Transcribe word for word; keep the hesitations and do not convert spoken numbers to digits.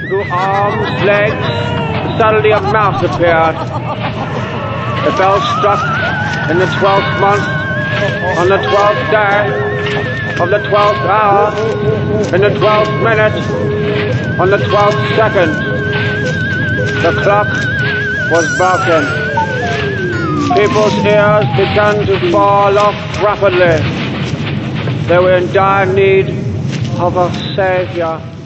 through arms, legs. Suddenly a mouse appeared. The bell struck in the twelfth month, on the twelfth day, of the twelfth hour, in the twelfth minute, on the twelfth second. The clock was broken. People's ears began to fall off rapidly. They were in dire need of a savior.